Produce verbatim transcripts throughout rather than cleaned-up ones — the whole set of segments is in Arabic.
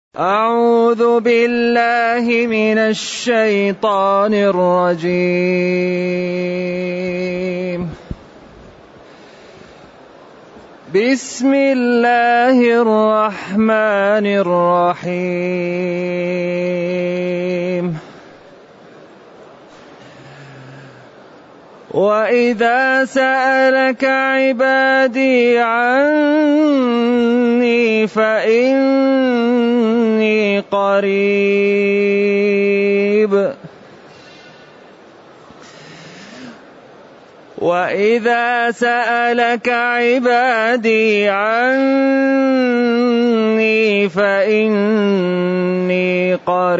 أعوذ بالله من الشيطان الرجيم. بسم الله الرحمن الرحيم. وإذا سألك عبادي عني فإني قريب وإذا سألك عبادي عني فإني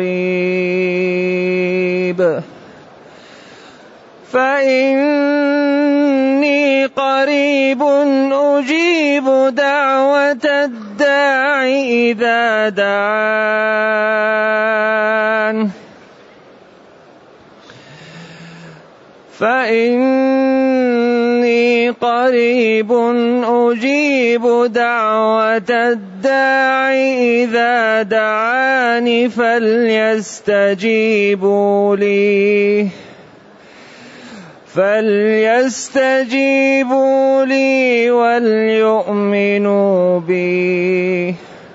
قريب فإني قريب أجيب دعوة الداع إذا دعان فإني قريب أجيب دعوة الداع إذا دعان فليستجيبوا لي فليستجيبوا لي وليؤمنوا بي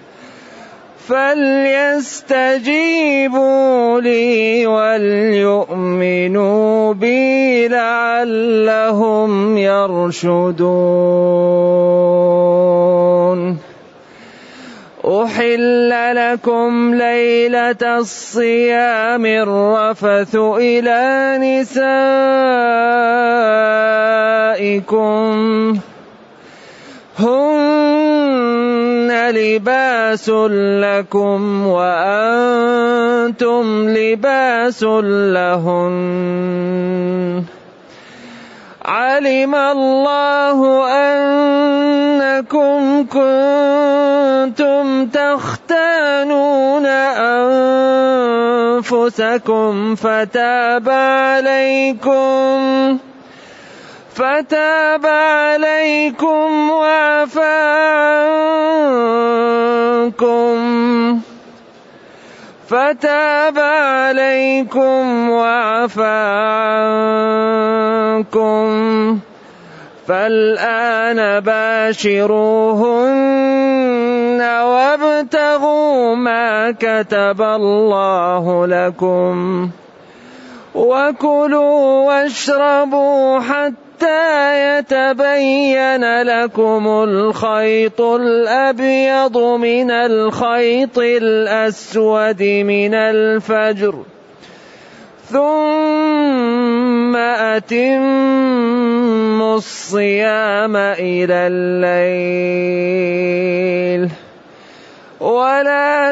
فليستجيبوا لي وليؤمنوا بي لعلهم يرشدون. أحل لكم ليلة الصيام الرفث إلى نسائكم هن لباس لكم وأنتم لباس لهن علم الله أنكم كنتم تختانون أنفسكم فتاب عليكم فتاب عليكم وعفى عنكم فتاب عليكم وعفى عنكم فالآن باشروهن وابتغوا ما كتب الله لكم وكلوا واشربوا حتى يتبين لكم الخيط الأبيض من الخيط الأسود من الفجر ثم أتموا الصيام إلى الليل ولا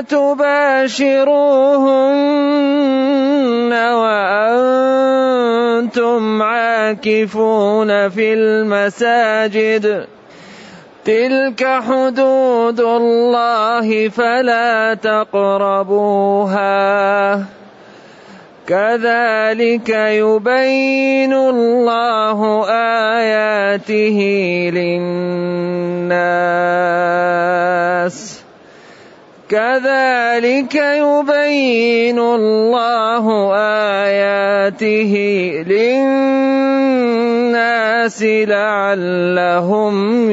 تباشروهن وأنتم عاكفون في المساجد تلك حدود الله فلا تقربوها كذلك يبين الله آياته للناس كذلك يبين الله آياته للناس لعلهم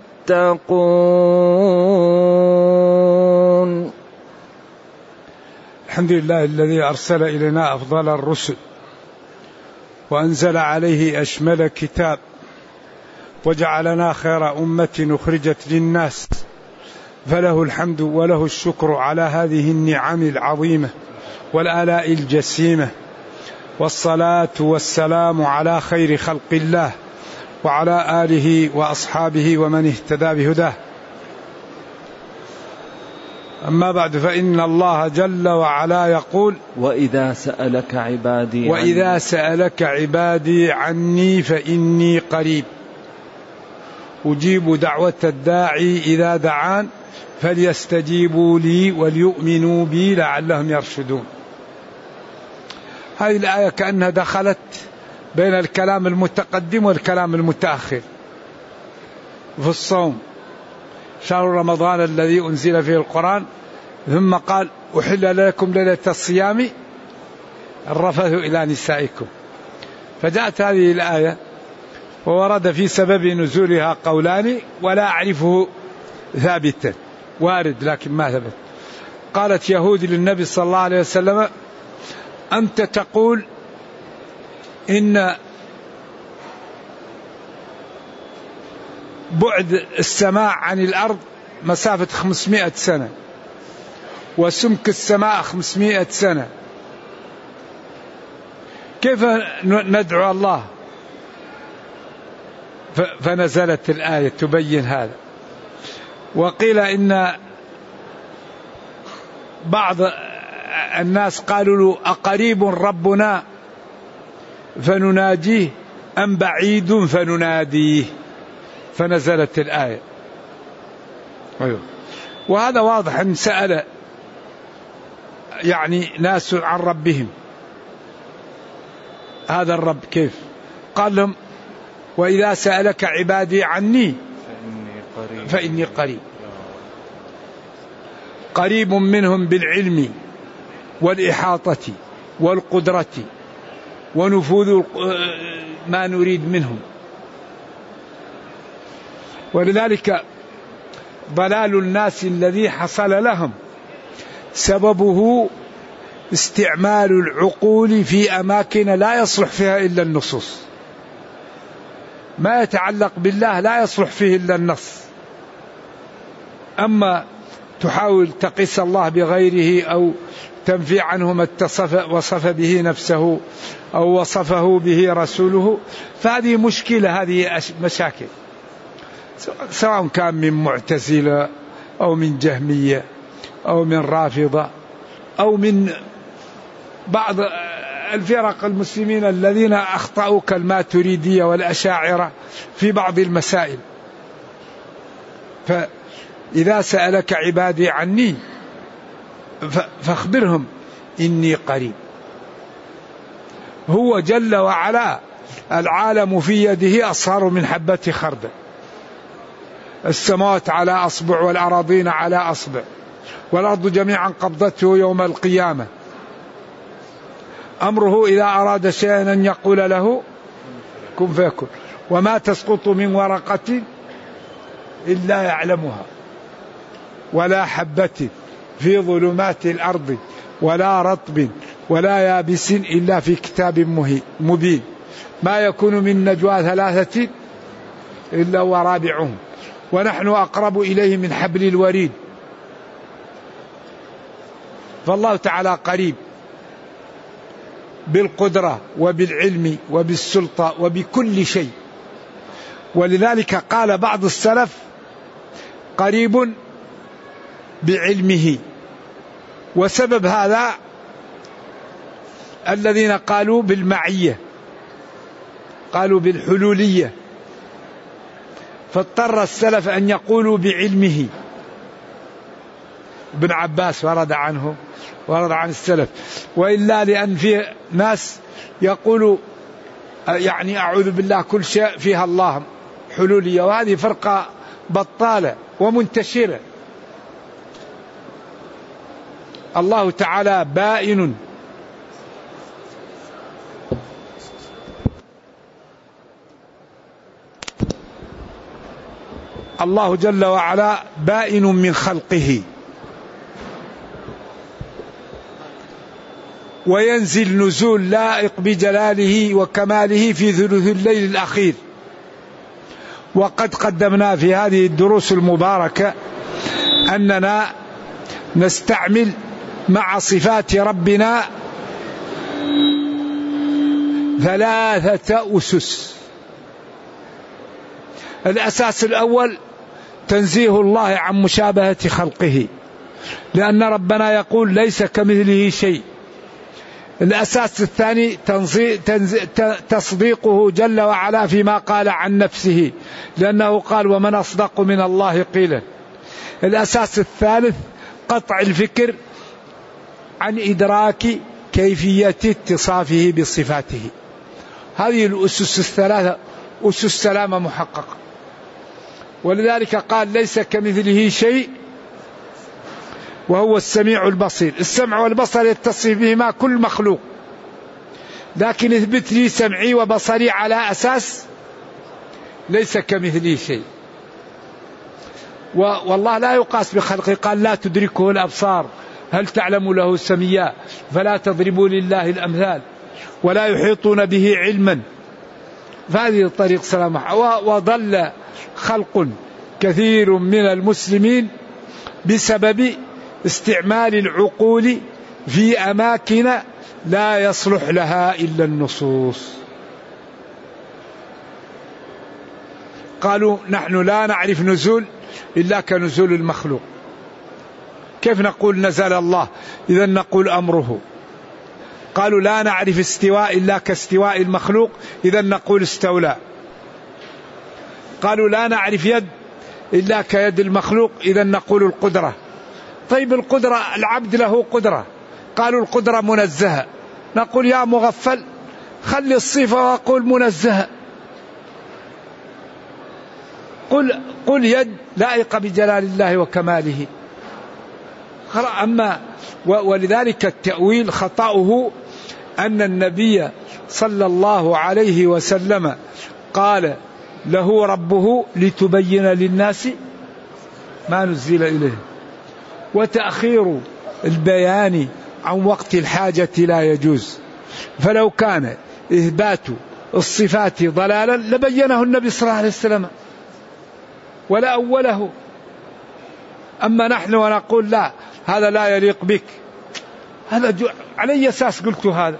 يتقون. الحمد لله الذي أرسل إلينا أفضل الرسل وأنزل عليه أشمل كتاب وجعلنا خير أمة أخرجت للناس فله الحمد وله الشكر على هذه النعم العظيمة والآلاء الجسيمة والصلاة والسلام على خير خلق الله وعلى آله وأصحابه ومن اهتدى بهداه. أما بعد فإن الله جل وعلا يقول وإذا سألك عبادي وإذا عني سألك عبادي عني فإني قريب أجيب دعوة الداعي إذا دعان فليستجيبوا لي وليؤمنوا بي لعلهم يرشدون. هذه الآية كأنها دخلت بين الكلام المتقدم والكلام المتأخر في الصوم. شهر رمضان الذي أنزل فيه القرآن ثم قال أحل لكم ليلة الصيام الرفث إلى نسائكم. فجاءت هذه الآية وورد في سبب نزولها قولان ولا أعرفه ثابتا، وارد لكن ما ثبت. قالت يهود للنبي صلى الله عليه وسلم أنت تقول إن بعد السماء عن الأرض مسافة خمسمائة سنة وسمك السماء خمسمائة سنة، كيف ندعو الله؟ فنزلت الآية تبين هذا. وقيل إن بعض الناس قالوا له أقريب ربنا فنناجيه أم بعيد فنناديه، فنزلت الآية. أيوه. وهذا واضح أن سأل يعني ناس عن ربهم، هذا الرب كيف؟ قال لهم وإذا سألك عبادي عني فإني قريب قريب منهم بالعلم والإحاطة والقدرة ونفوذ ما نريد منهم. ولذلك ضلال الناس الذي حصل لهم سببه استعمال العقول في أماكن لا يصلح فيها إلا النصوص، ما يتعلق بالله لا يصلح فيه إلا النص. أما تحاول تقيس الله بغيره أو تنفي عنه ما اتصف وصف به نفسه أو وصفه به رسوله، فهذه مشكلة، هذه مشاكل، سواء كان من معتزلة أو من جهمية أو من رافضة أو من بعض الفرق المسلمين الذين أخطأوا كالماتريدية والأشاعرة في بعض المسائل. فإذا سألك عبادي عني فاخبرهم إني قريب. هو جل وعلا العالم في يده أصغر من حبة خردل، السماوات على أصبع والأراضين على أصبع والأرض جميعا قبضته يوم القيامة. أمره إذا أراد شيئا أن يقول له كن فيكون. وما تسقط من ورقة إلا يعلمها ولا حبة في ظلمات الأرض ولا رطب ولا يابس إلا في كتاب مبين. ما يكون من نجوى ثلاثة إلا ورابعهم ونحن أقرب إليه من حبل الوريد. فالله تعالى قريب بالقدرة وبالعلم وبالسلطة وبكل شيء. ولذلك قال بعض السلف قريب بعلمه. وسبب هذا الذين قالوا بالمعية، قالوا بالحلولية، فاضطر السلف أن يقولوا بعلمه. ابن عباس ورد عنه ورد عن السلف. وإلا لأن في ناس يقولوا يعني أعوذ بالله كل شيء فيها الله حلولية، وهذه فرقة بطالة ومنتشرة. الله تعالى بائن الله جل وعلا بائن من خلقه، وينزل نزول لائق بجلاله وكماله في ثلث الليل الأخير. وقد قدمنا في هذه الدروس المباركة أننا نستعمل مع صفات ربنا ثلاثة أسس. الأساس الأول تنزيه الله عن مشابهة خلقه، لأن ربنا يقول ليس كمثله شيء. الأساس الثاني تصديقه جل وعلا فيما قال عن نفسه، لأنه قال ومن أصدق من الله قيلا. الأساس الثالث قطع الفكر عن إدراك كيفية اتصافه بصفاته. هذه الأسس الثلاثة أسس سلامة محققة. ولذلك قال ليس كمثله شيء، وهو السميع البصير. السمع والبصر يتصف بهما كل مخلوق، لكن اثبت لي سمعي وبصري على أساس ليس كمثلي شيء. والله لا يقاس بخلقه، قال لا تدركه الأبصار هل تعلم له سميا فلا تضربوا لله الأمثال ولا يحيطون به علما. فهذه الطريق سلامة. وضل خلق كثير من المسلمين بسبب استعمال العقول في أماكن لا يصلح لها إلا النصوص. قالوا نحن لا نعرف نزول إلا كنزول المخلوق. كيف نقول نزل الله؟ إذا نقول أمره. قالوا لا نعرف استواء إلا كاستواء المخلوق، إذا نقول استولى. قالوا لا نعرف يد إلا كيد المخلوق، إذا نقول القدرة. طيب القدرة العبد له قدرة، قالوا القدرة منزهة، نقول يا مغفل خلي الصفة وقول منزهة. قل, قل يد لائقة بجلال الله وكماله. أما ولذلك التأويل خطأه أن النبي صلى الله عليه وسلم قال له ربه لتبين للناس ما نزل إليه، وتأخير البيان عن وقت الحاجة لا يجوز. فلو كان إثبات الصفات ضلالا لبينه النبي صلى الله عليه وسلم ولا أوله. أما نحن ونقول لا هذا لا يليق بك، هذا على أي أساس قلت هذا؟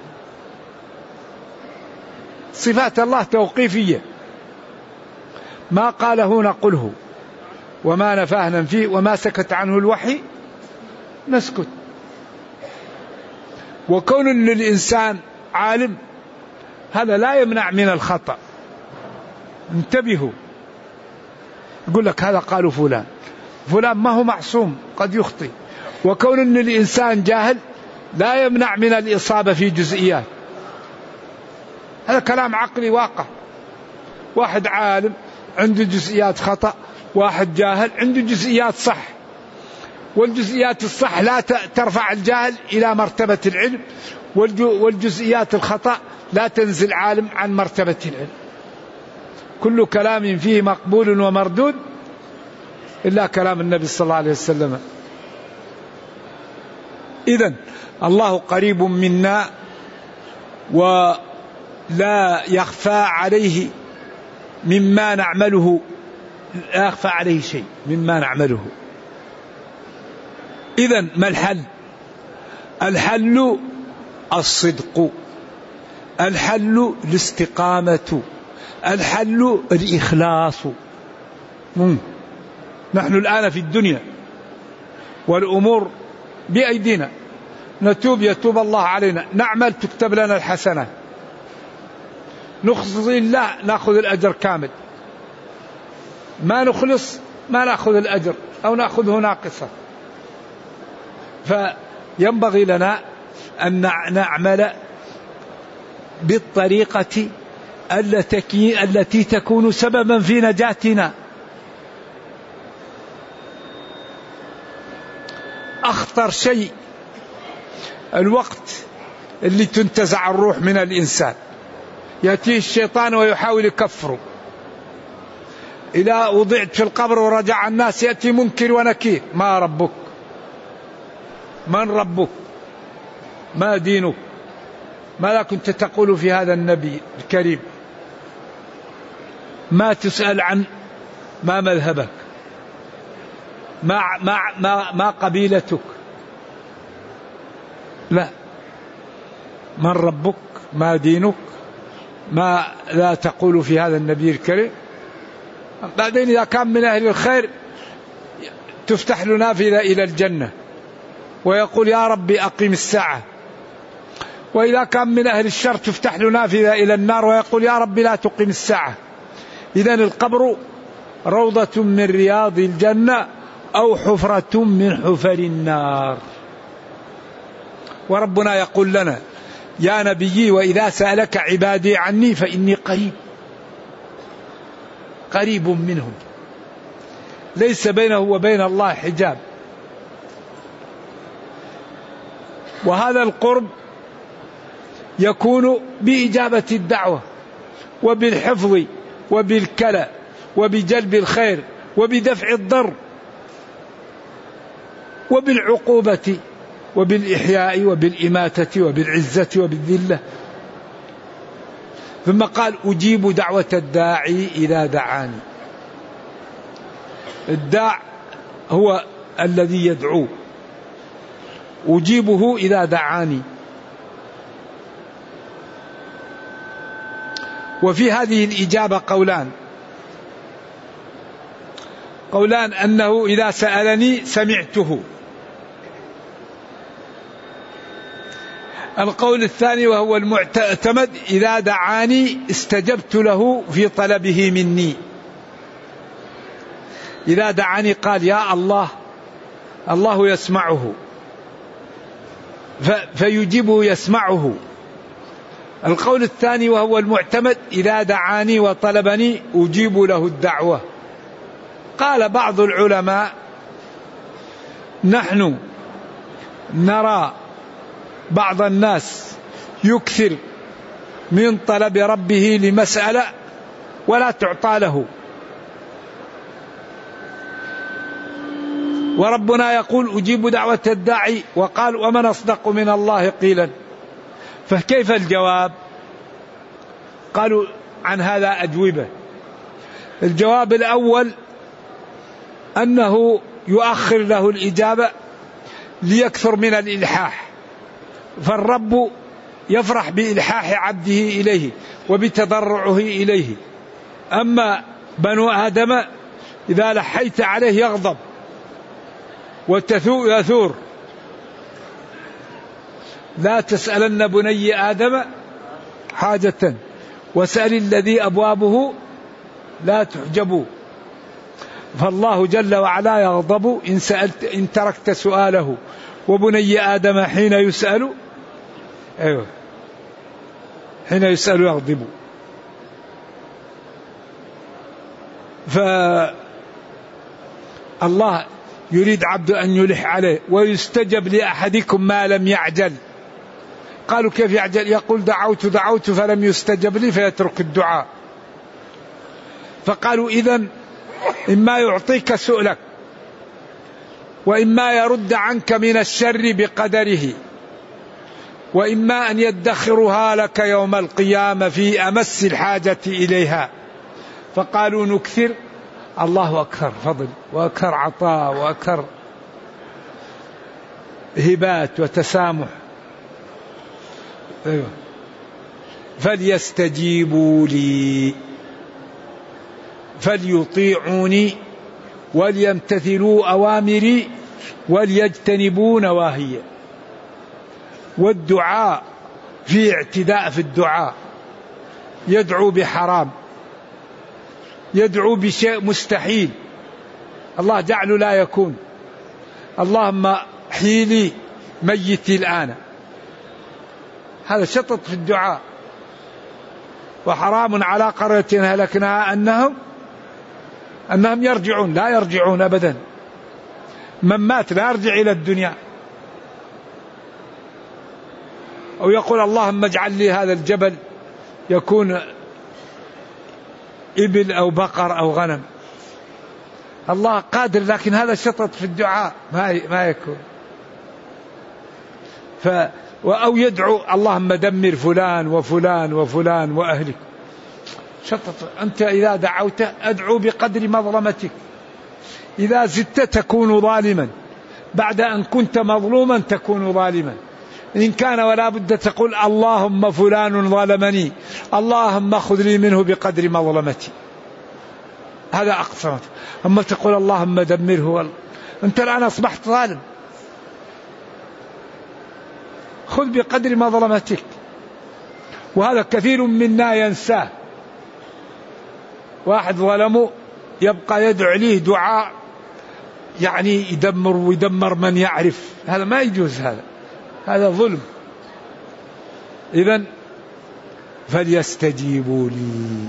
صفات الله توقيفية، ما قاله نقله وما نفاه ننفيه وما سكت عنه الوحي نسكت. وكون للإنسان عالم هذا لا يمنع من الخطأ. انتبهوا، يقول لك هذا قالوا فلان، فلان ما هو معصوم قد يخطئ. وكون أن الإنسان جاهل لا يمنع من الإصابة في جزئيات. هذا كلام عقلي واقع. واحد عالم عنده جزئيات خطأ، واحد جاهل عنده جزئيات صح، والجزئيات الصح لا ترفع الجاهل إلى مرتبة العلم، والجزئيات الخطأ لا تنزل عالم عن مرتبة العلم. كل كلام فيه مقبول ومردود إلا كلام النبي صلى الله عليه وسلم. إذن الله قريب منا ولا يخفى عليه مما نعمله، لا يخفى عليه شيء مما نعمله. إذن ما الحل؟ الحل الصدق، الحل الاستقامة، الحل الإخلاص. مم. نحن الآن في الدنيا والأمور بأيدينا، نتوب يتوب الله علينا، نعمل تكتب لنا الحسنة، نخلص لله نأخذ الأجر كامل، ما نخلص ما نأخذ الأجر أو نأخذه ناقصا. فينبغي لنا أن نعمل بالطريقة التي التي تكون سببا في نجاتنا. أخطر شيء الوقت اللي تنتزع الروح من الإنسان، يأتيه الشيطان ويحاول يكفره. إذا وضعت في القبر ورجع الناس يأتي منكر ونكير، ما ربك؟ من ربك؟ ما دينك؟ ماذا كنت تقول في هذا النبي الكريم؟ ما تسأل عن ما مذهبك، ما, ما, ما, ما قبيلتك، لا. من ربك؟ ما دينك؟ ما لا تقول في هذا النبي الكريم. بعدين إذا كان من أهل الخير تفتح له نافذة إلى الجنة ويقول يا ربي أقيم الساعة، وإذا كان من أهل الشر تفتح له نافذة إلى النار ويقول يا ربي لا تقيم الساعة. إذن القبر روضة من رياض الجنة أو حفرة من حفر النار. وربنا يقول لنا يا نبي وإذا سألك عبادي عني فإني قريب، قريب منهم، ليس بينه وبين الله حجاب. وهذا القرب يكون بإجابة الدعوة وبالحفظ وبالكلى وبجلب الخير وبدفع الضر وبالعقوبة وبالإحياء وبالإماتة وبالعزة وبالذلة. ثم قال أجيب دعوة الداعي إذا دعاني. الداع هو الذي يدعو، أجيبه إذا دعاني. وفي هذه الإجابة قولان، قولان أنه إذا سألني سمعته. القول الثاني وهو المعتمد إذا دعاني استجبت له في طلبه مني. إذا دعاني قال يا الله، الله يسمعه فيجيبه يسمعه. القول الثاني وهو المعتمد إذا دعاني وطلبني أجيب له الدعوة. قال بعض العلماء نحن نرى بعض الناس يكثر من طلب ربه لمسألة ولا تعطى له، وربنا يقول أجيب دعوة الداعي، وقال ومن أصدق من الله قيلا. فكيف الجواب؟ قالوا عن هذا أجوبة. الجواب الأول أنه يؤخر له الإجابة ليكثر من الإلحاح، فالرب يفرح بإلحاح عبده إليه وبتضرعه إليه. أما بنو آدم إذا لحيت عليه يغضب ويثور. لا تسألن بني آدم حاجة وسأل الذي أبوابه لا تحجبوا. فالله جل وعلا يغضب إن سألت إن تركت سؤاله، وبني آدم حين يسأل أيوه حين يسأل يغضب. فالله يريد عبد أن يلح عليه ويستجب لأحدكم ما لم يعجل. قالوا كيف يعجل؟ يقول دعوت دعوت فلم يستجب لي فيترك الدعاء. فقالوا إذن إما يعطيك سؤلك وإما يرد عنك من الشر بقدره، وإما أن يدخرها لك يوم القيامة في أمس الحاجة إليها. فقالوا نكثر. الله أكثر فضل وأكثر عطاء وأكثر هبات وتسامح. أيوة. فليستجيبوا لي فليطيعوني وليمتثلوا أوامري وليجتنبوا نواهي. والدعاء في اعتداء في الدعاء، يدعو بحرام، يدعو بشيء مستحيل الله جعله لا يكون. اللهم حيلي ميتي الآن، هذا شطط في الدعاء. وحرام على قرية هلكناها أنهم أنهم يرجعون، لا يرجعون أبدا. من مات لا يرجع إلى الدنيا. أو يقول اللهم اجعل لي هذا الجبل يكون إبل أو بقر أو غنم. الله قادر، لكن هذا شطط في الدعاء ما ما يكون. ف أو يدعو اللهم دمر فلان وفلان وفلان وأهلك. شطط. أنت إذا دعوت أدعو بقدر مظلمتك. إذا زدت تكون ظالما، بعد أن كنت مظلوما تكون ظالما. إن كان ولا بد تقول اللهم فلان ظلمني، اللهم خذ لي منه بقدر مظلمتي. هذا أقصى. أما تقول اللهم دمره، أنت الآن أصبحت ظالم. خذ بقدر مظلمتك. وهذا كثير منا ينساه. واحد ظلمه يبقى يدعو عليه دعاء يعني يدمر ويدمر من يعرف. هذا ما يجوز، هذا هذا ظلم. إذن فليستجيبوا لي.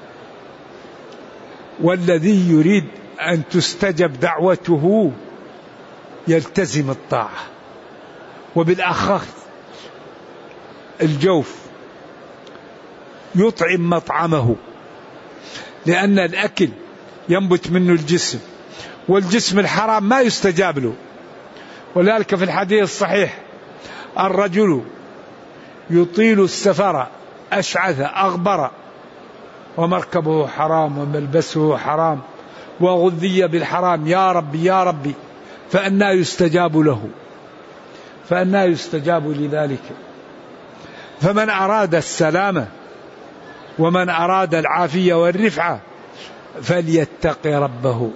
والذي يريد أن تستجب دعوته يلتزم الطاعة وبالأخص الجوف يطعم مطعمه، لأن الأكل ينبت منه الجسم، والجسم الحرام ما يستجاب له. ولذلك في الحديث الصحيح الرجل يطيل السفر أشعث أغبر ومركبه حرام وملبسه حرام وغذي بالحرام، يا ربي يا ربي فأنى يستجاب له، فأنى يستجاب لذلك. فمن أراد السلامة ومن أراد العافية والرفعة فليتق ربه.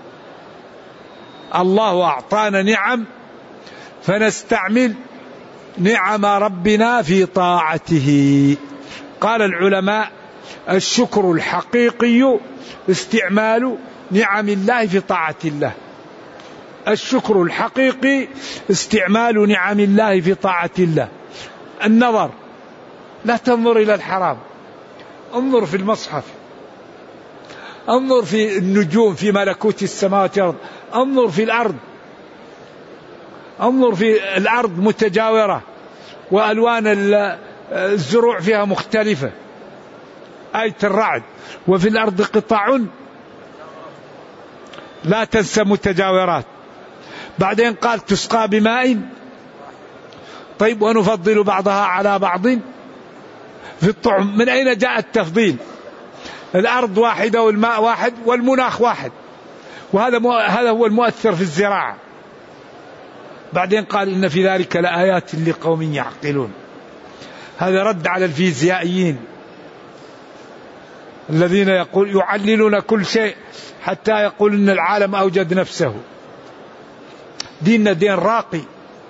الله أعطانا نعم فنستعمل نعم ربنا في طاعته. قال العلماء الشكر الحقيقي استعمال نعم الله في طاعة الله. الشكر الحقيقي استعمال نعم الله في طاعة الله. النظر، لا تنظر إلى الحرام، انظر في المصحف، انظر في النجوم في ملكوت السماوات والأرض، انظر في الأرض، انظر في الأرض متجاورة وألوان الزروع فيها مختلفة، آية الرعد، وفي الأرض قطع لا تنسى متجاورات. بعدين قال تسقى بماء طيب ونفضل بعضها على بعض في الطعم. من أين جاء التفضيل؟ الأرض واحدة والماء واحد والمناخ واحد، وهذا هذا هو المؤثر في الزراعة. بعدين قال إن في ذلك لآيات لقوم يعقلون. هذا رد على الفيزيائيين الذين يقول يعللون كل شيء حتى يقول إن العالم أوجد نفسه. ديننا دين راقي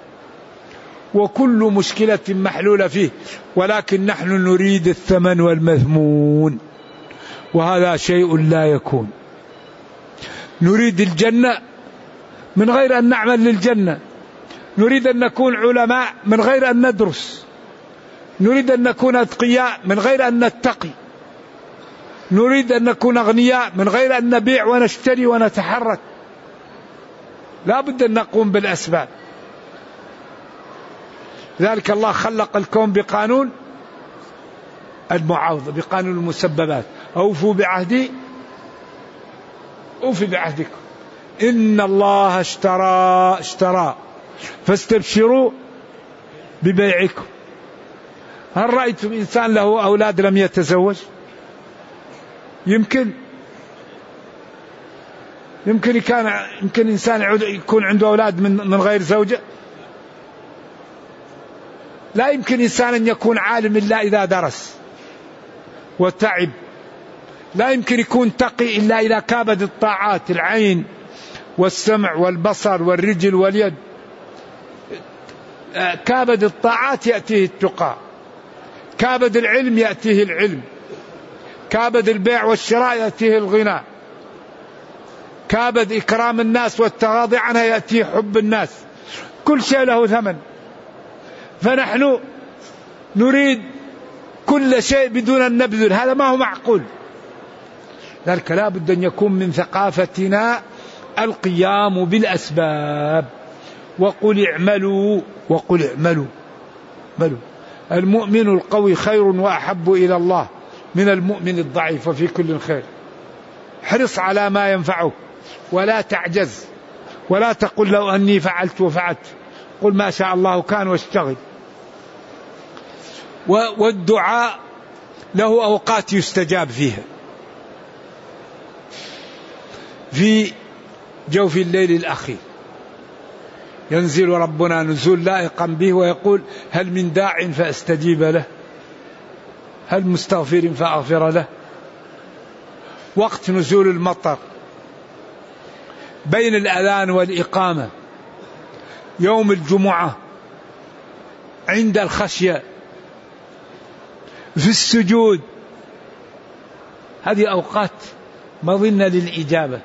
وكل مشكلة محلولة فيه، ولكن نحن نريد الثمن والمذمون، وهذا شيء لا يكون. نريد الجنة من غير أن نعمل للجنة، نريد أن نكون علماء من غير أن ندرس، نريد أن نكون أتقياء من غير أن نتقي، نريد أن نكون أغنياء من غير أن نبيع ونشتري ونتحرك. لا بد أن نقوم بالأسباب. لذلك الله خلق الكون بقانون المعاوضة، بقانون المسببات. أوفوا بعهدي أوفي بعهدكم إن الله اشترى اشترى فاستبشروا ببيعكم. هل رأيتم إنسان له أولاد لم يتزوج؟ يمكن يمكن كان يمكن إنسان يكون عنده أولاد من من غير زوجة. لا يمكن إنسان أن يكون عالم إلا إذا درس وتعب. لا يمكن يكون تقي إلا إذا كابد الطاعات، العين والسمع والبصر والرجل واليد. كابد الطاعات يأتيه التقى، كابد العلم يأتيه العلم، كابد البيع والشراء يأتيه الغنى، كابد إكرام الناس والتغاضي عنها يأتيه حب الناس. كل شيء له ثمن. فنحن نريد كل شيء بدون أن نبذل، هذا ما هو معقول. ذلك لا بد أن يكون من ثقافتنا القيام بالأسباب. وقل اعملوا وقل اعملوا اعملوا. المؤمن القوي خير وأحب إلى الله من المؤمن الضعيف، وفي كل خير. حرص على ما ينفعك ولا تعجز، ولا تقل لو أني فعلت وفعلت، قل ما شاء الله كان واشتغل. والدعاء له أوقات يستجاب فيها. في جوف الليل الأخير ينزل ربنا نزول لائقا به ويقول هل من داع فأستجيب له، هل مستغفر فأغفر له. وقت نزول المطر بين الأذان والإقامة، يوم الجمعة، عند الخشية، في السجود، هذه أوقات مظنة للإجابة.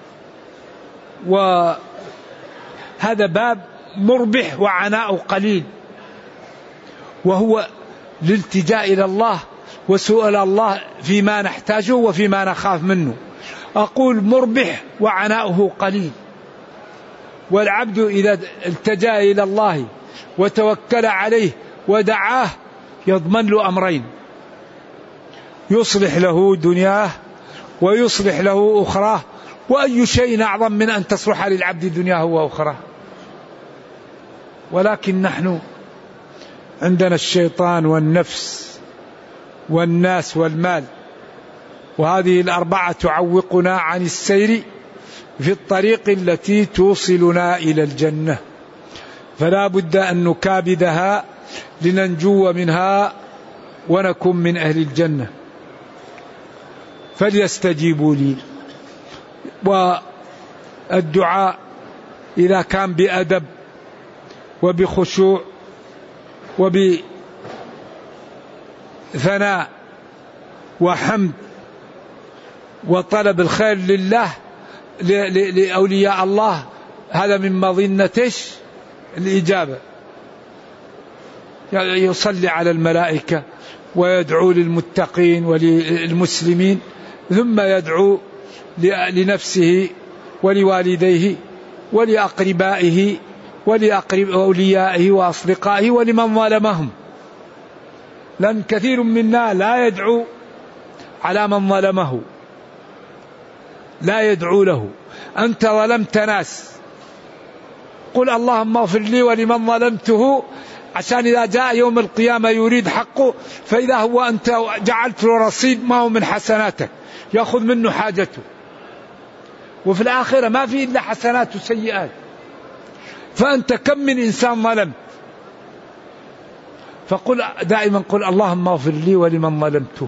وهذا باب مربح وعناء قليل، وهو الالتجاء إلى الله وسؤال الله فيما نحتاجه وفيما نخاف منه. أقول مربح وعناؤه قليل. والعبد إذا التجأ إلى الله وتوكل عليه ودعاه يضمن له أمرين: يصلح له دنياه ويصلح له أخراه. وأي شيء أعظم من أن تصلح للعبد دنياه وأخراه؟ ولكن نحن عندنا الشيطان والنفس والناس والمال، وهذه الأربعة تعوقنا عن السير في الطريق التي توصلنا إلى الجنة، فلا بد أن نكابدها لننجو منها ونكون من أهل الجنة. فليستجيبوا لي. والدعاء إذا كان بأدب وبخشوع وبثناء وحمد وطلب الخير لله لأولياء الله، هذا من مظنة الإجابة. يصلي على الملائكة ويدعو للمتقين وللمسلمين، ثم يدعو لنفسه ولوالديه ولأقربائه ولأوليائه وأصدقائه ولمن ظلمهم، لأن كثير منا لا يدعو على من ظلمه، لا يدعو له. أنت ظلمت ناس، قل اللهم اغفر لي ولمن ظلمته، عشان إذا جاء يوم القيامة يريد حقه، فإذا هو أنت جعلت له رصيد ما هو من حسناتك يأخذ منه حاجته، وفي الآخرة ما في إلا حسنات وسيئات. فأنت كم من إنسان ظلم، فقل دائما قل اللهم اغفر لي ولمن ظلمته،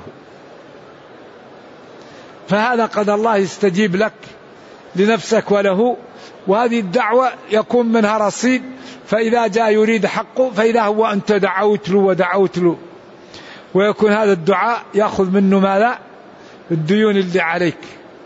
فهذا قد الله يستجيب لك لنفسك وله. وهذه الدعوة يكون منها رصيد، فإذا جاء يريد حقه فإذا هو أنت دعوت له ودعوت له، ويكون هذا الدعاء يأخذ منه ما لا الديون اللي عليك.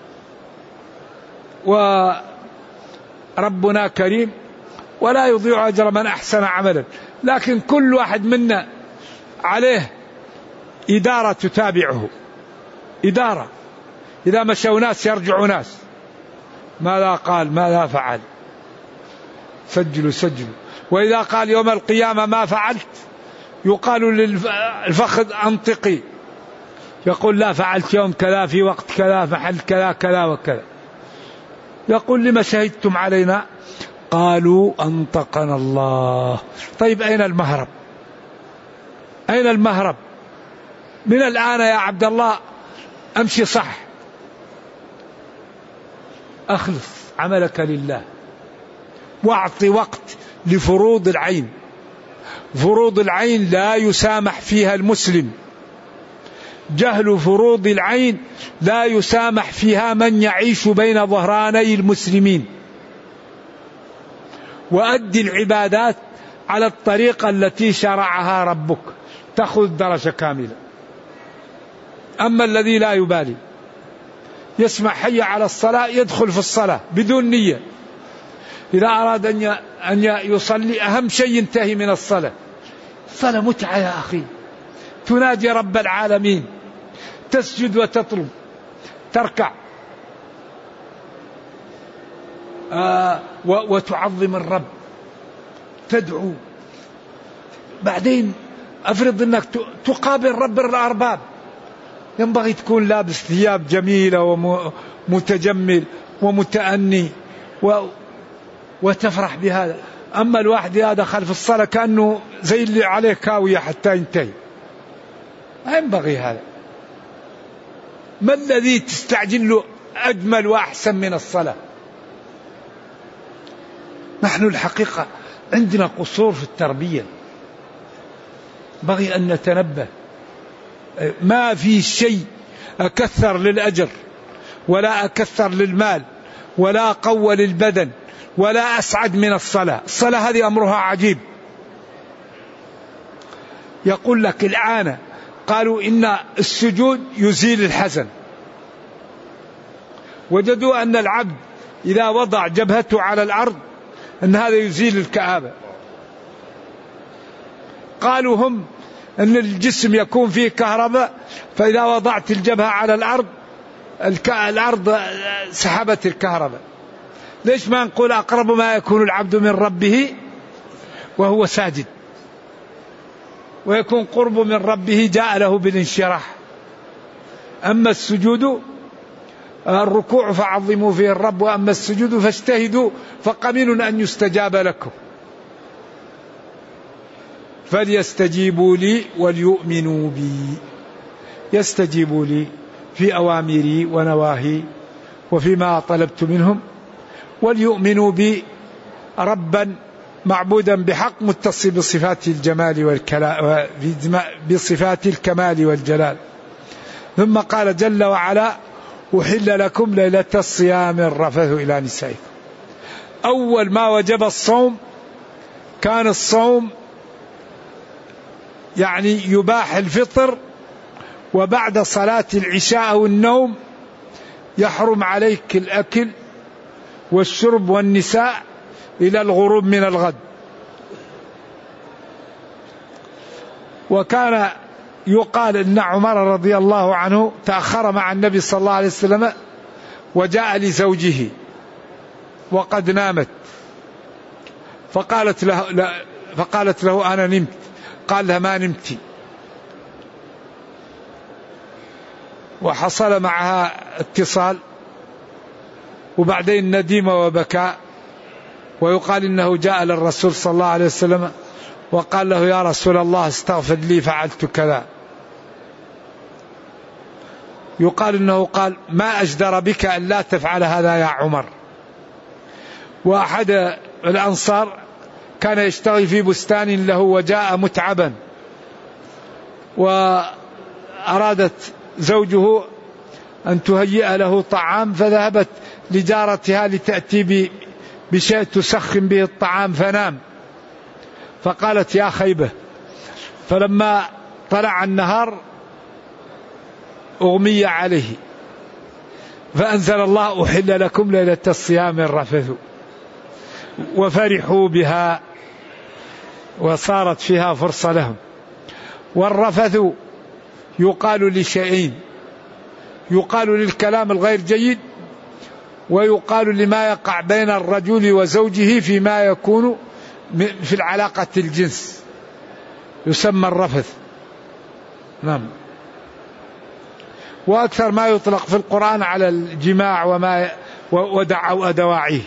وربنا كريم ولا يضيع أجر من أحسن عملا، لكن كل واحد منا عليه إدارة تتابعه، إدارة. إذا مشوا ناس يرجع ناس، ماذا قال ماذا فعل، سجلوا سجلوا. وإذا قال يوم القيامة ما فعلت، يقال للفخذ أنطقي، يقول لا فعلت يوم كذا في وقت كذا محل كذا كذا وكذا. يقول لما شهدتم علينا؟ قالوا أنطقنا الله. طيب أين المهرب؟ أين المهرب؟ من الآن يا عبد الله أمشي صح، أخلص عملك لله، واعطي وقت لفروض العين. فروض العين لا يسامح فيها المسلم، جهل فروض العين لا يسامح فيها من يعيش بين ظهراني المسلمين. وأدي العبادات على الطريقة التي شرعها ربك، تأخذ درجة كاملة. أما الذي لا يبالي يسمع حي على الصلاة يدخل في الصلاة بدون نية، إذا أراد أن يصلي أهم شيء ينتهي من الصلاة. الصلاة متعة يا أخي، تناجي رب العالمين، تسجد وتطلب، تركع آه وتعظم الرب، تدعو. بعدين أفرض أنك تقابل رب الأرباب، ينبغي تكون لابس ثياب جميلة ومتجمل ومتأني وتفرح بهذا. أما الواحد إذا دخل في الصلاة كأنه زي اللي عليه كاوية حتى ينتهي، ما ينبغي هذا. ما الذي تستعجل له أجمل وأحسن من الصلاة؟ نحن الحقيقة عندنا قصور في التربية، بغي أن نتنبه. ما في شيء أكثر للأجر ولا أكثر للمال ولا قوة للبدن ولا أسعد من الصلاة. الصلاة هذه أمرها عجيب. يقول لك الآن قالوا إن السجود يزيل الحزن، وجدوا أن العبد إذا وضع جبهته على الأرض أن هذا يزيل الكآبة. قالوا هم أن الجسم يكون فيه كهرباء، فإذا وضعت الجبهة على الأرض الأرض سحبت الكهرباء. ليش ما نقول أقرب ما يكون العبد من ربه وهو ساجد، ويكون قرب من ربه جاء له بالانشراح. أما السجود الركوع فعظموا فيه الرب، وأما السجود فاجتهدوا فقمن أن يستجاب لكم. فليستجيبوا لي وليؤمنوا بي، يستجيبوا لي في أوامري ونواهي وفيما طلبت منهم، وليؤمنوا بي ربا معبودا بحق متصل بصفات الجمال والكلام، بصفات الكمال والجلال. ثم قال جل وعلا: أحل لكم ليلة الصيام الرفث إلى نسائكم. أول ما وجب الصوم كان الصوم يعني يباح الفطر، وبعد صلاة العشاء أو النوم يحرم عليك الأكل والشرب والنساء إلى الغروب من الغد. وكان يقال إن عمر رضي الله عنه تأخر مع النبي صلى الله عليه وسلم، وجاء لزوجه وقد نامت، فقالت له, لا فقالت له أنا نمت، قال لها ما نمت، وحصل معها اتصال، وبعدين ندم وبكى. ويقال إنه جاء للرسول صلى الله عليه وسلم وقال له: يا رسول الله استغفر لي فعلت كذا. يقال إنه قال: ما أجدر بك أن لا تفعل هذا يا عمر. وأحد الأنصار كان يشتغل في بستان له وجاء متعبا، وأرادت زوجه أن تهيئ له طعام، فذهبت لجارتها لتأتي بشيء تسخن به الطعام، فنام. فقالت: يا خيبة. فلما طلع النهار أغمي عليه، فأنزل الله: أحل لكم ليلة الصيام الرفث. وفرحوا بها وصارت فيها فرصة لهم. والرفث يقال لشيئين: يقال للكلام الغير جيد، ويقال لما يقع بين الرجل وزوجه فيما يكون في العلاقة الجنس، يسمى الرفث. نعم. وأكثر ما يطلق في القرآن على الجماع وما ودعوا أدواعيه.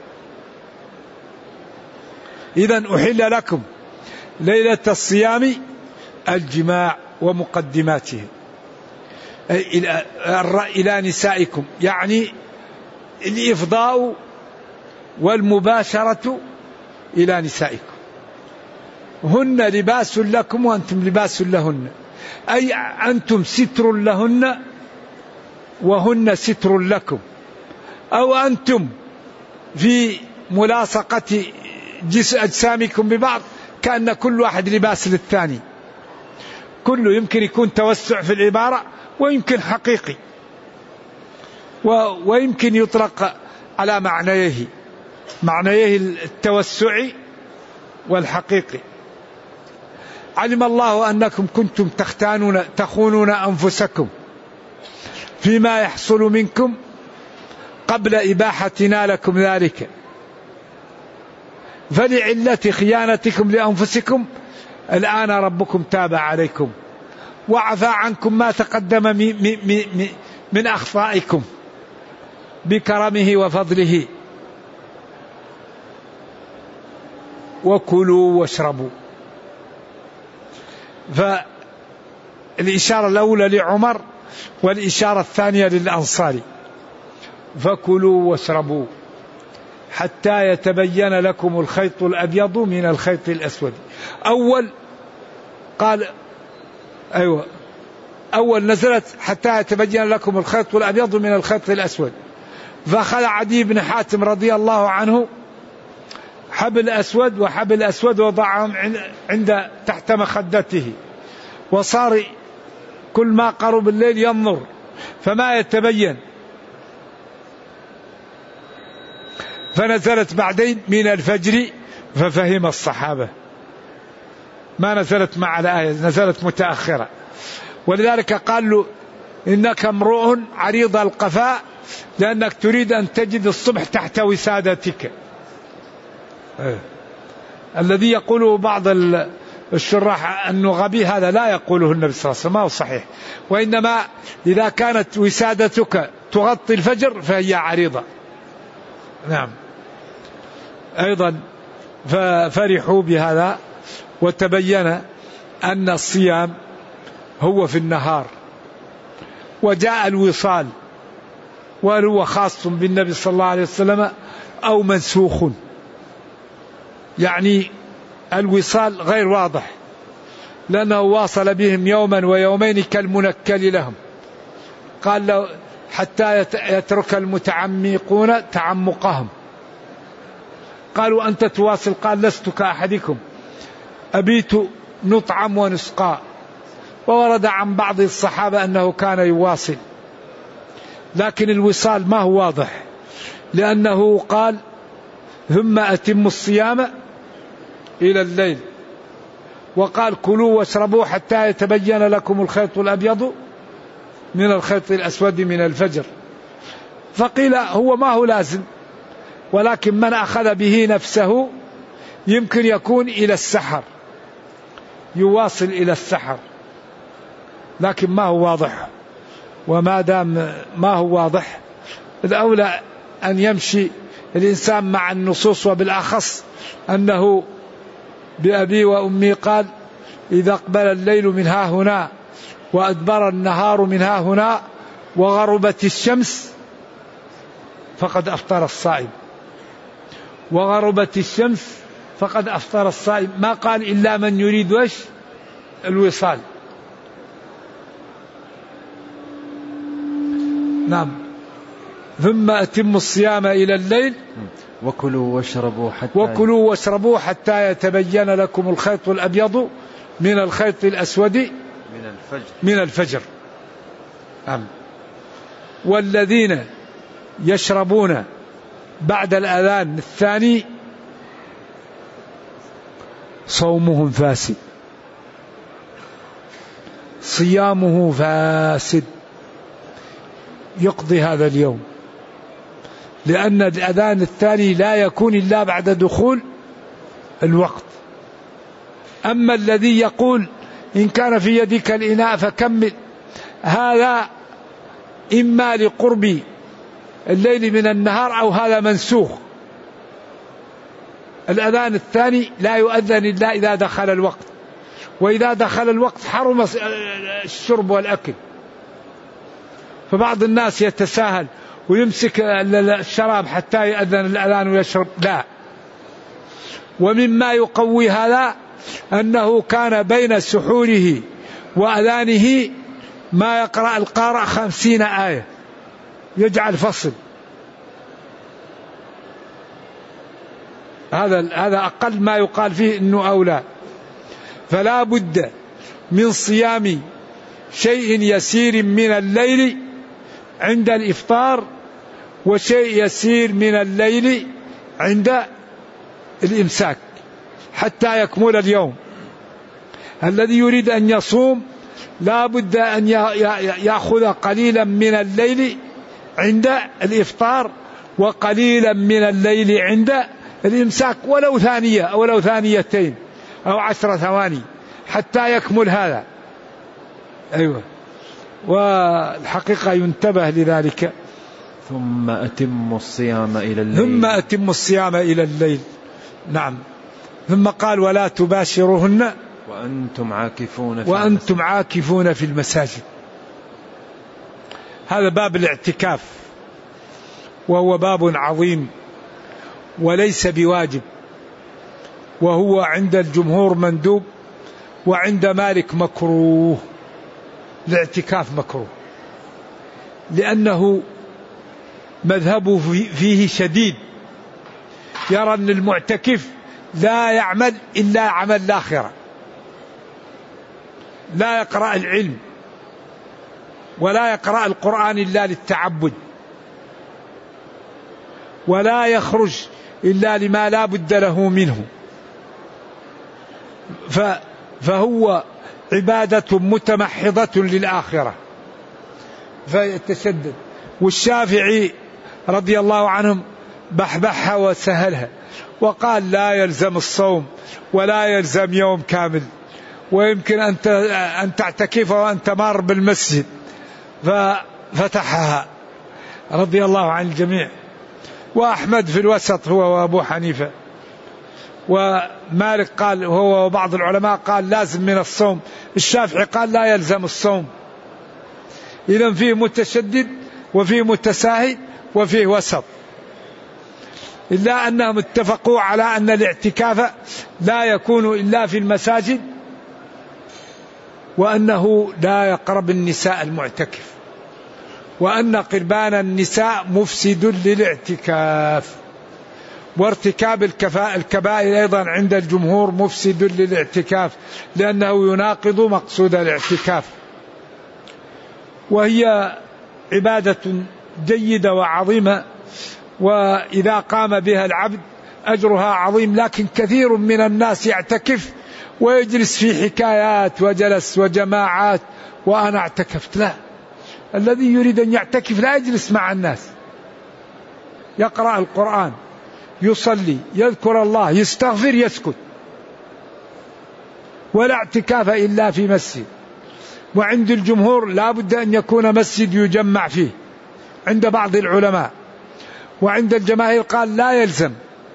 إذن أحل لكم ليلة الصيام الجماع ومقدماته إلى نسائكم، يعني الإفضاء والمباشرة إلى نسائكم. هن لباس لكم وأنتم لباس لهن، أي أنتم ستر لهن وهن ستر لكم، أو أنتم في ملاصقة أجسامكم ببعض كأن كل واحد لباس للثاني. كله يمكن يكون توسع في العبارة ويمكن حقيقي، ويمكن يطلق على معنيه، معنيه التوسع والحقيقي. علم الله أنكم كنتم تختانون تخونون أنفسكم فيما يحصل منكم قبل إباحتنا لكم ذلك، فلعلة خيانتكم لأنفسكم الآن ربكم تاب عليكم وعفى عنكم ما تقدم من أخطائكم بكرمه وفضله. وكلوا واشربوا. فالإشارة الأولى لعمر والإشارة الثانية للأنصار. فكلوا واشربوا حتى يتبين لكم الخيط الأبيض من الخيط الأسود. أول قال أيوة أول نزلت حتى يتبين لكم الخيط الأبيض من الخيط الأسود، فأخذ عدي بن حاتم رضي الله عنه حبل أسود وحبل أسود وضعهم عند تحت مخدته، وصار كل ما قرب الليل ينظر فما يتبين، فنزلت بعدين من الفجر ففهم الصحابة. ما نزلت مع الآية، نزلت متأخرة، ولذلك قال له إنك امرؤ عريض القفاء لأنك تريد أن تجد الصبح تحت وسادتك. الذي يقوله بعض الشراح أنه غبي هذا لا يقوله النبي صلى الله عليه وسلم، ما هو صحيح. وإنما إذا كانت وسادتك تغطي الفجر فهي عريضة. نعم. أيضا ففرحوا بهذا، وتبين أن الصيام هو في النهار، وجاء الوصال وهل هو خاص بالنبي صلى الله عليه وسلم أو منسوخ، يعني الوصال غير واضح لأنه واصل بهم يوما ويومين كالمنكل لهم، قال له حتى يترك المتعمقون تعمقهم. قالوا أنت تواصل؟ قال لست كأحدكم أبيت نطعم ونسقى. وورد عن بعض الصحابة أنه كان يواصل، لكن الوصال ما هو واضح، لأنه قال ثم أتم الصيام إلى الليل، وقال كلوا واشربوا حتى يتبين لكم الخيط الأبيض من الخيط الأسود من الفجر. فقيل هو ما هو لازم، ولكن من أخذ به نفسه يمكن يكون إلى السحر، يواصل إلى السحر، لكن ما هو واضح. وما دام ما هو واضح الأولى أن يمشي الإنسان مع النصوص، وبالأخص أنه بأبي وأمي قال إذا أقبل الليل من ها هنا وأدبر النهار من ها هنا وغربت الشمس فقد أفطر الصائم، وغربت الشمس فقد أفطر الصائم، ما قال إلا من يريد وش الوصال. نعم. ثم أتم الصيام إلى الليل وكلوا واشربوا حتى وكلوا واشربوا حتى يتبين لكم الخيط الأبيض من الخيط الأسود من الفجر من الفجر. نعم. والذين يشربون بعد الأذان الثاني صومهم فاسد، صيامه فاسد، يقضي هذا اليوم، لأن الأذان الثاني لا يكون إلا بعد دخول الوقت. أما الذي يقول إن كان في يدك الإناء فكمل، هذا إما لقرب الليل من النهار أو هذا منسوخ. الأذان الثاني لا يؤذن إلا إذا دخل الوقت، وإذا دخل الوقت حرم الشرب والأكل. فبعض الناس يتساهل ويمسك الشراب حتى يأذن الأذان ويشرب، لا. ومما يقوي هذا أنه كان بين سحوره وأذانه ما يقرأ القارئ خمسين آية، يجعل فصل. هذا هذا أقل ما يقال فيه إنه أولى. فلا بد من صيام شيء يسير من الليل عند الإفطار، وشيء يسير من الليل عند الإمساك حتى يكمل اليوم. الذي يريد أن يصوم لا بد أن يأخذ قليلا من الليل عند الإفطار وقليلا من الليل عند الإمساك، ولو ثانية أو ولو ثانيتين أو عشر ثواني حتى يكمل هذا. أيوة. والحقيقة ينتبه لذلك. ثم أتم الصيام إلى الليل ثم أتم الصيام إلى الليل. نعم. ثم قال ولا تباشرهن وأنتم عاكفون في وأنتم عاكفون في المساجد. هذا باب الاعتكاف، وهو باب عظيم وليس بواجب، وهو عند الجمهور مندوب، وعند مالك مكروه. الاعتكاف مكروه لأنه مذهبه فيه شديد، يرى أن المعتكف لا يعمل إلا عمل الآخرة، لا يقرأ العلم ولا يقرأ القرآن إلا للتعبد، ولا يخرج إلا لما لا بد له منه، فهو عبادة متمحضة للآخرة فيتشدد. والشافعي رضي الله عنهم بحبحها وسهلها، وقال لا يلزم الصوم ولا يلزم يوم كامل، ويمكن أن تعتكف وأنت مار بالمسجد، ففتحها رضي الله عن الجميع. وأحمد في الوسط هو وأبو حنيفة، ومالك قال هو وبعض العلماء قال لازم من الصوم، الشافعي قال لا يلزم الصوم. إذن فيه متشدد وفيه متساهل وفيه وسط، إلا أنهم اتفقوا على أن الاعتكاف لا يكون إلا في المساجد، وأنه لا يقرب النساء المعتكف، وأن قربان النساء مفسد للاعتكاف، وارتكاب الكبائر أيضا عند الجمهور مفسد للاعتكاف، لأنه يناقض مقصود الاعتكاف. وهي عبادة جيدة وعظيمة، وإذا قام بها العبد أجرها عظيم، لكن كثير من الناس يعتكف ويجلس في حكايات وجلس وجماعات وأنا اعتكفت. لا، الذي يريد أن يعتكف لا يجلس مع الناس، يقرأ القرآن، يصلي، يذكر الله، يستغفر، يسكت. ولا اعتكاف إلا في مسجد. وعند الجمهور لا بد أن يكون مسجد يجمع فيه عند بعض العلماء، وعند الجماهير قال لا يلزم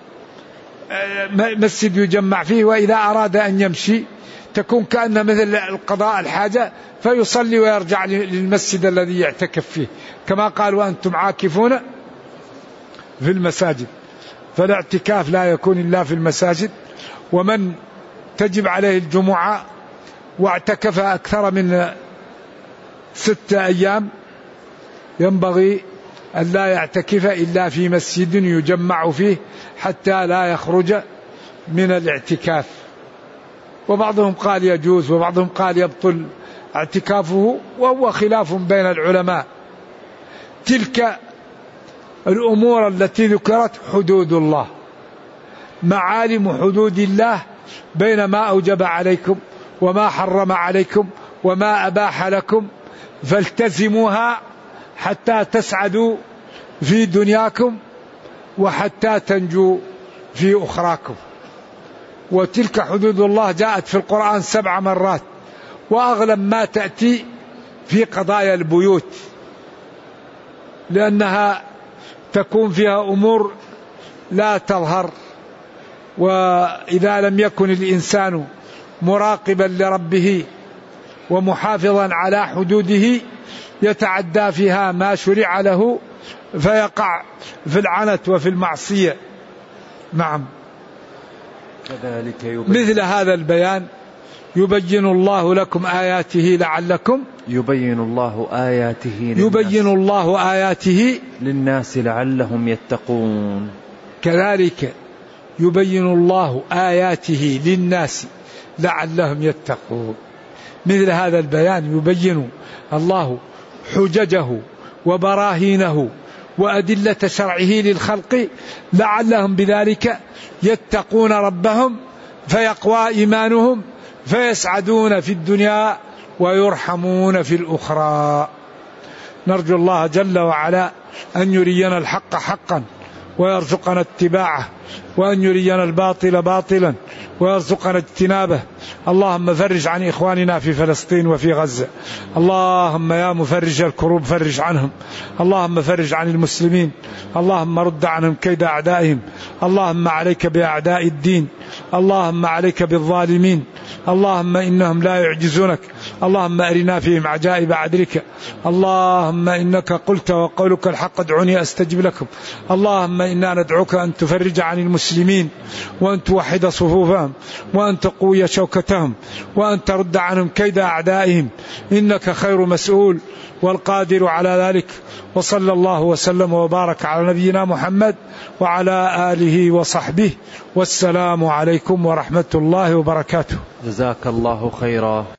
مسجد يجمع فيه، وإذا أراد أن يمشي تكون كأنه مثل القضاء الحاجة فيصلي ويرجع للمسجد الذي يعتكف فيه، كما قال وأنتم عاكفون في المساجد. فالاعتكاف لا يكون إلا في المساجد. ومن تجب عليه الجمعة واعتكف أكثر من ستة أيام ينبغي أن لا يعتكف إلا في مسجد يجمع فيه حتى لا يخرج من الاعتكاف. وبعضهم قال يجوز وبعضهم قال يبطل اعتكافه، وهو خلاف بين العلماء. تلك الأمور التي ذكرت حدود الله، معالم حدود الله، بين ما أوجب عليكم وما حرم عليكم وما أباح لكم، فالتزموها حتى تسعدوا في دنياكم وحتى تنجوا في أخراكم. وتلك حدود الله جاءت في القرآن سبع مرات، وأغلب ما تأتي في قضايا البيوت، لأنها تكون فيها أمور لا تظهر، وإذا لم يكن الإنسان مراقبا لربه ومحافظا على حدوده يتعدى فيها ما شرع له فيقع في العنت وفي المعصية. نعم. كذلك يبين مثل هذا البيان يبين الله لكم آياته لعلكم يبين الله آياته للناس يبين الله آياته للناس لعلهم يتقون. كذلك يبين الله آياته للناس لعلهم يتقون. مثل هذا البيان يبين الله حججه وبراهينه وأدلة شرعه للخلق لعلهم بذلك يتقون ربهم فيقوى إيمانهم فيسعدون في الدنيا ويرحمون في الأخرى. نرجو الله جل وعلا أن يرينا الحق حقا ويرزقنا اتباعه، وأن يرينا الباطل باطلا ويرزقنا اجتنابه. اللهم فرج عن إخواننا في فلسطين وفي غزة، اللهم يا مفرج الكروب فرج عنهم، اللهم فرج عن المسلمين، اللهم رد عنهم كيد أعدائهم، اللهم عليك بأعداء الدين، اللهم عليك بالظالمين، اللهم إنهم لا يعجزونك، اللهم أرنا فيهم عجائب عدلك، اللهم إنك قلت وقولك الحق ادعوني أستجب لكم، اللهم إنا ندعوك أن تفرج عن المسلمين وأن توحد صفوفهم وأن تقوي شوكتهم وأن ترد عنهم كيد أعدائهم، إنك خير مسؤول والقادر على ذلك. وصلى الله وسلم وبارك على نبينا محمد وعلى آله وصحبه، والسلام عليكم ورحمة الله وبركاته. جزاك الله خيرا.